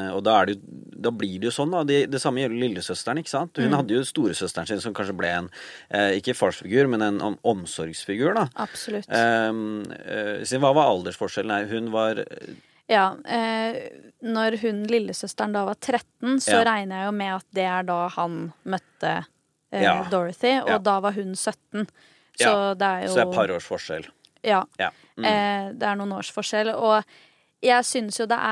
da blir det jo sånn, da. Det samme gjelder lillesøsteren, ikke sant? Hun hadde jo storesøsteren sin som kanskje ble ikke farsfigur, men en omsorgsfigur, da. Absolutt. Så hva var aldersforskjellen? Hun var... Ja, når lillesøsteren da var 13, så regner jeg jo med at det da han møtte Dorothy, og da var hun 17. Så det jo... Så det et par års forskjell. Ja, det noen års forskjell, og jeg synes jo det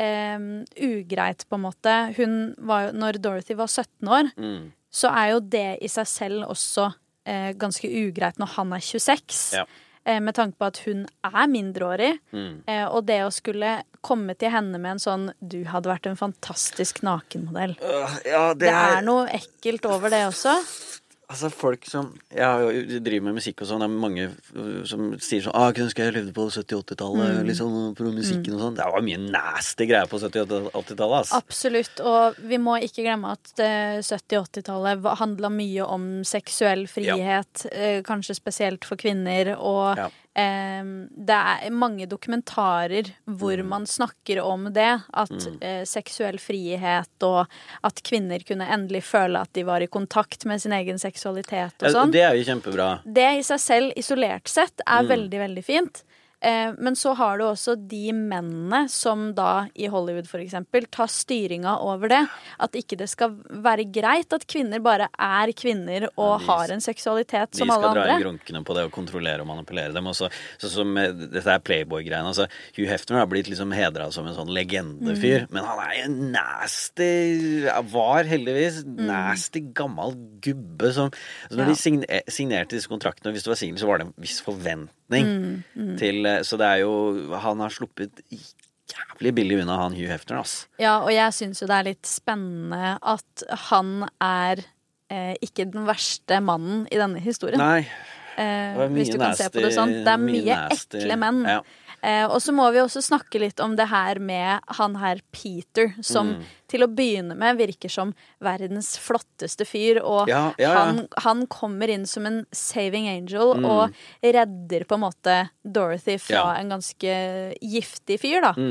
ugreit på en måte. Når Dorothy var 17 år, så jo det i seg selv også ganske ugreit når han 26. Ja. Med tanke på at hun mindreårig, og det å skulle komme til henne med en sånn du hadde vært en fantastisk nakenmodell. Det noe ekkelt over det også. Altså folk som jeg driver med musikk og sånn, det mange som sier sånn, kunne ønske jeg levde på 70-80-tallet liksom, på musikken og sånn. Det var mye nasty greier på 70-80-tallet, altså. Absolutt, og vi må ikke glemme at 70-80-tallet handlet mye om seksuell frihet, kanskje spesielt for kvinner, og Det mange dokumentarer hvor man snakker om det, at seksuell frihet og at kvinner kunne endelig føle at de var i kontakt med sin egen seksualitet og sånn. Det jo kjempebra. Det i seg selv, isolert sett, veldig, veldig fint. Men så har du også de mennene som da i Hollywood for eksempel tar styringa over det. At ikke det skal være greit at kvinner bare kvinner og har en seksualitet som alle andre. De skal dra i grunkene på det og kontrollere og manipulere dem. Også, så som dette Playboy-greiene. Altså, Hugh Hefner har blitt liksom hedret som en sånn legendefyr. Men han jo en nasty, var heldigvis nasty gammel gubbe som når de signerte disse kontraktene, hvis du var singel, så var det en viss forventning til, så det jo han har sluppet jævlig billig unna han Hugh Hefner, ass. Ja, og jeg synes jo det litt spennende at han ikke den verste mannen i denne historien. Nei. Hvis du kan se på det sånn. Det mye ekle menn. Ja. Og så må vi også snakke litt om det her med han her Peter, som til å begynne med virker som verdens flotteste fyr, og han kommer inn som en saving angel og redder på en måte Dorothy fra en ganske giftig fyr da.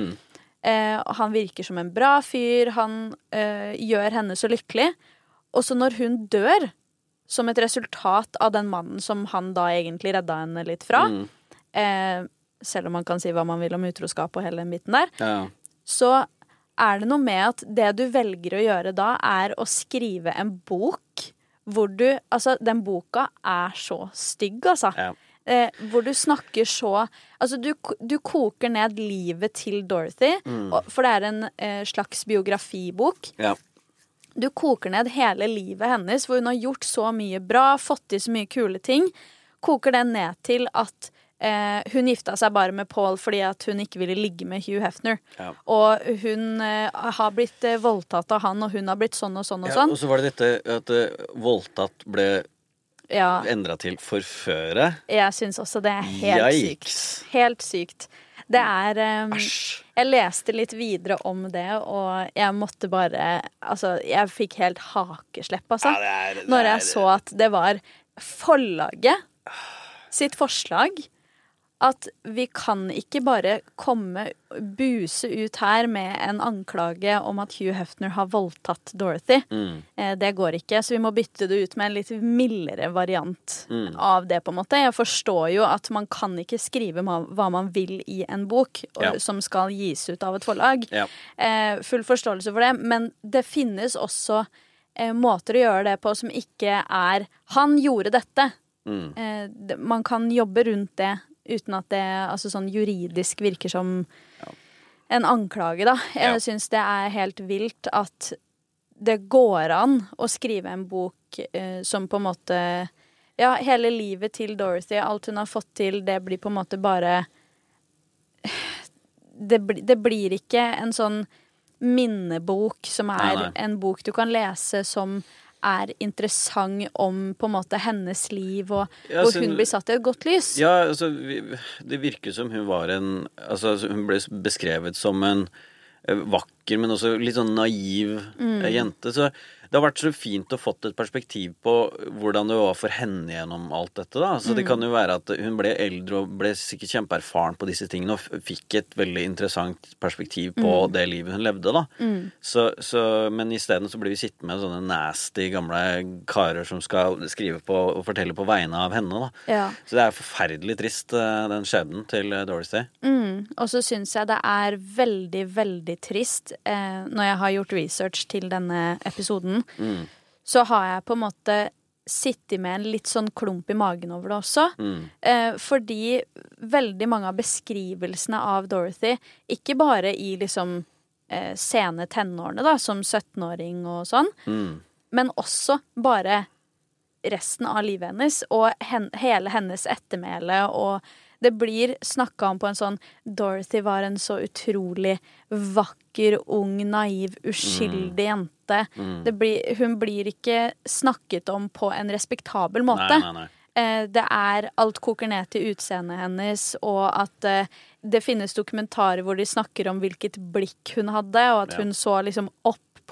Han virker som en bra fyr, han gjør henne så lykkelig, og så når hun dør som et resultat av den mannen som han da egentlig redda henne litt fra, selv om man kan si hva man vil om utroskap og hele den biten der, så det noe med at det du velger å gjøre da å skrive en bok hvor du, altså den boka så stygg, altså. Hvor du snakker så, altså du koker ned livet til Dorothy, for det en slags biografibok. Du koker ned hele livet hennes, hvor hun har gjort så mye bra, fått til så mye kule ting, koker det ned til at hun gifta seg bare med Paul fordi at hun ikke ville ligge med Hugh Hefner. Og hun har blitt voldtatt av han, og hun har blitt sånn og sånn og sånn. Og så var det dette at voldtatt ble endret til forføre. Jeg synes også det helt sykt. Helt sykt. Det jeg leste litt videre om det, og jeg måtte bare, altså, jeg fikk helt hakeslepp, altså. Når jeg så at det var forlaget sitt forslag, at vi kan ikke bare buse ut her med en anklage om at Hugh Hefner har voldtatt Dorothy. Det går ikke, så vi må bytte det ut med en litt mildere variant av det på en måte. Jeg forstår jo at man kan ikke skrive hva man vil i en bok som skal gis ut av et forlag. Full forståelse for det, men det finnes også måter å gjøre det på som ikke han gjorde dette. Man kan jobbe rundt det uten at det altså sånn juridisk virker som en anklage da. Jeg synes det helt vilt at det går an å skrive en bok som på en måte hele livet til Dorothy, alt hun har fått til, det blir på en måte bare det blir ikke en sånn minnebok som en bok du kan lese som interessant om på en måte hennes liv og hvor hun blir satt i et godt lys. Ja, altså det virker som hun var altså hun ble beskrevet som en vakker, men også litt sånn naiv jente, så det har vært så fint å fått et perspektiv på hvordan det var for henne gjennom alt dette da, så det kan jo være at hun ble eldre og ble sikkert kjempeerfaren på disse tingene og fikk et veldig interessant perspektiv på det livet hun levde da, men i stedet så blir vi sittende med sånne nasty gamle karer som skal skrive på og fortelle på vegne av henne da, så det forferdelig trist den skjebnen til Dorothy. Og så synes jeg det veldig, veldig trist når jeg har gjort research til denne episoden, så har jeg på en måte sittet med en litt sånn klump i magen over det også, fordi veldig mange av beskrivelsene av Dorothy, ikke bare i liksom sene tenårene da, som 17-åring og sånn, men også bare resten av livet hennes, og hele hennes ettermæle, og det blir snakket om på en sånn Dorothy var en så utrolig vakker, ung, naiv, uskyldig jente. Hun blir ikke snakket om på en respektabel måte. Nei. Det alt koker ned til utseendet hennes, og at det finnes dokumentarer hvor de snakker om hvilket blikk hun hadde, og at hun så liksom opp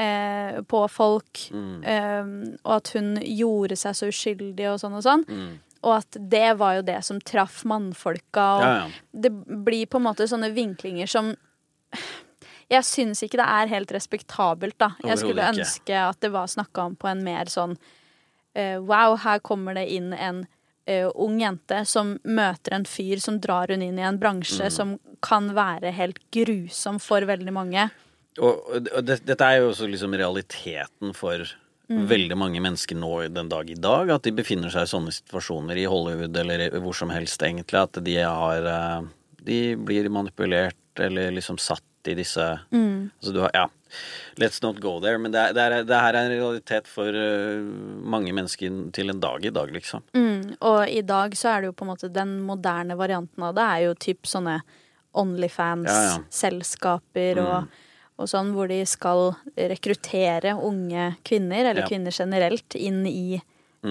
på folk, og at hun gjorde seg så uskyldig og sånn. Og at det var jo det som traff mannfolka, og det blir på en måte sånne vinklinger som jeg synes ikke det helt respektabelt da. Jeg skulle ønske at det var snakket om på en mer sånn wow, her kommer det inn en ung jente som møter en fyr som drar hun inn i en bransje som kan være helt grusom for veldig mange. Og dette jo også liksom realiteten for veldig mange mennesker nå den dag i dag, at de befinner seg i sånne situasjoner i Hollywood eller hvor som helst egentlig, at de blir manipulert eller liksom satt i disse altså du har, let's not go there, men det her en realitet for mange mennesker til en dag i dag liksom. Og i dag så det jo på en måte den moderne varianten av det jo typ sånne OnlyFans-selskaper og sånn, hvor de skal rekruttere unge kvinner, eller kvinner generelt, inn i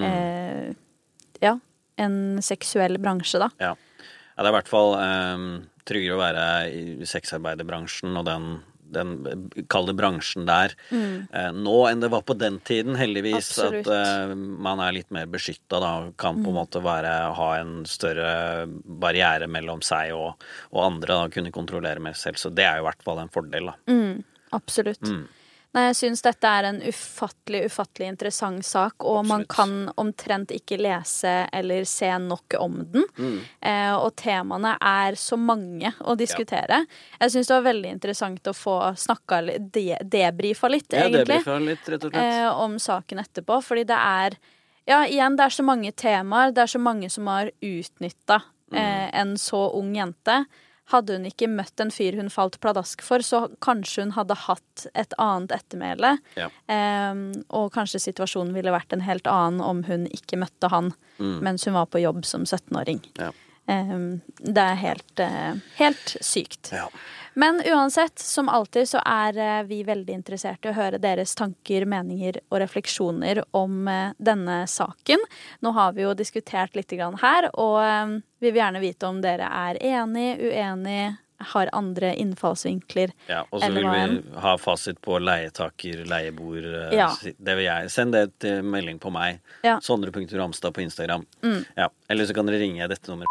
en seksuell bransje da. Ja, det I hvert fall tryggere å være i sexarbeiderbransjen og den kalde bransjen der nå enn det var på den tiden, heldigvis. Absolutt. At man litt mer beskyttet da, og kan på en måte ha en større barriere mellom seg og andre da, kunne kontrollere mer selv, så det I hvert fall en fordel da. Absolutt. Nei, jeg synes dette en ufattelig interessant sak, og man kan omtrent ikke lese eller se nok om den. Og temaene så mange å diskutere. Jeg synes det var veldig interessant å få snakket, debrifa litt, egentlig. Debrifa litt, rett og slett. Om saken etterpå, fordi det igjen, det så mange temaer, det så mange som har utnyttet en så ung jente. Hadde hun ikke møtt en fyr hun falt pladask for, så kanskje hun hadde hatt et annet ettermæle. Og kanskje situasjonen ville vært en helt annen om hun ikke møtte han mens hun var på jobb som 17-åring. Det helt sykt. Men uansett, som alltid, så vi veldig interessert I å høre deres tanker, meninger og refleksjoner om denne saken. Nå har vi jo diskutert litt grann her, og vi vil gjerne vite om dere enig, uenig, har andre innfallsvinkler. Ja, og så vil vi ha fasit på leietaker, leiebord. Det vil jeg. Send det til melding på meg. Sondre.ramstad på Instagram. Eller så kan dere ringe dette nummeret.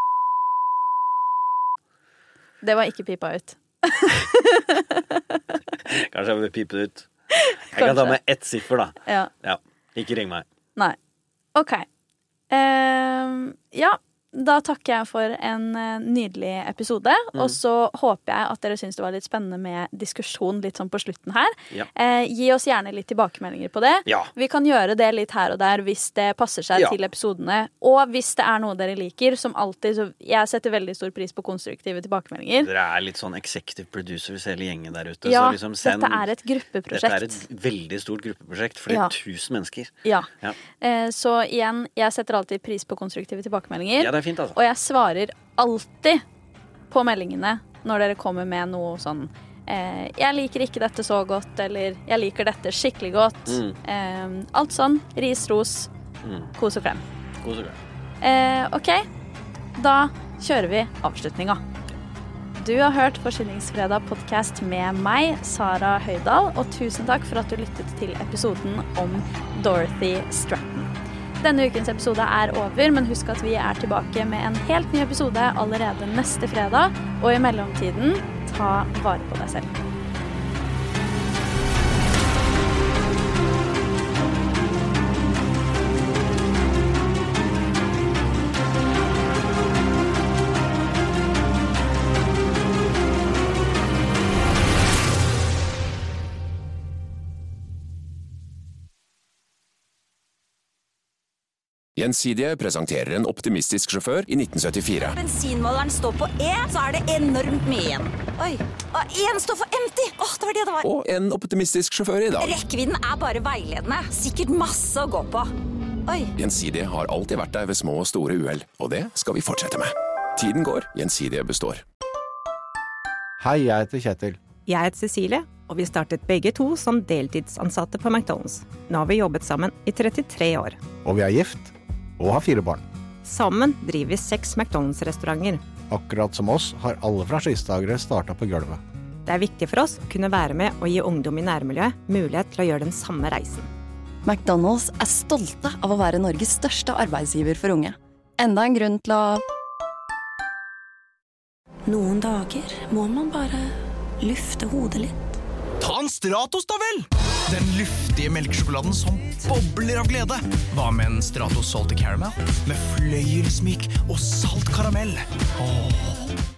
Det var ikke pipa ut. Kanskje jeg vil pipe det ut. Jeg kan ta med ett siffer da. Ikke ring meg. Nei. Ok. Da takker jeg for en nydelig episode, og så håper jeg at dere synes det var litt spennende med diskusjon litt sånn på slutten her. Gi oss gjerne litt tilbakemeldinger på det. Vi kan gjøre det litt her og der hvis det passer seg til episodene, og hvis det noe dere liker, som alltid, så jeg setter veldig stor pris på konstruktive tilbakemeldinger. Dere litt sånn executive producers hele gjengen der ute. Ja, så liksom dette et gruppeprosjekt. Dette et veldig stort gruppeprosjekt, for det 1000 mennesker. Så igjen, jeg setter alltid pris på konstruktive tilbakemeldinger. Ja, det fint, altså. Og jeg svarer alltid på meldingene når dere kommer med noe sånn jeg liker ikke dette så godt, eller jeg liker dette skikkelig godt. Alt sånn, ris, ros, kos og klem. Ok, da kjører vi avslutninga. Du har hørt Forsyningsfredag podcast med meg, Sara Høydal, og tusen takk for at du lyttet til episoden om Dorothy Stratton. Denne ukens episode over, men husk at vi tilbake med en helt ny episode allerede neste fredag, og I mellomtiden, ta vare på deg selv. Gjensidige presenterer en optimistisk sjåfør I 1974. Bensinmåleren står på E, så det enormt mye igjen. Oi, og en står for empty. Det var det var. Og en optimistisk sjåfør I dag. Rekkevidden bare veiledende. Sikkert masse å gå på. Oi. Gjensidige har alltid vært der ved små og store uheld, og det skal vi fortsette med. Tiden går, Gjensidige består. Hei, jeg heter Kjetil. Jeg heter Cecilie, og vi startet begge to som deltidsansatte på McDonald's. Nå har vi jobbet sammen I 33 år. Og vi gift. Og har 4 barn. Sammen driver vi 6 McDonald's-restauranter. Akkurat som oss har alle franchisetagere startet på gulvet. Det viktig for oss å kunne være med og gi ungdom I nærmiljøet mulighet til å gjøre den samme reisen. McDonald's stolte av å være Norges største arbeidsgiver for unge. Enda en grunn til å... Noen dager må man bare lufte hodet litt. Ta en Stratos da vel! Den luftige melkesjokoladen som bobler av glede. Hva med en Stratos Salty Caramel? Med fløyelsmyk og salt karamell. Åh...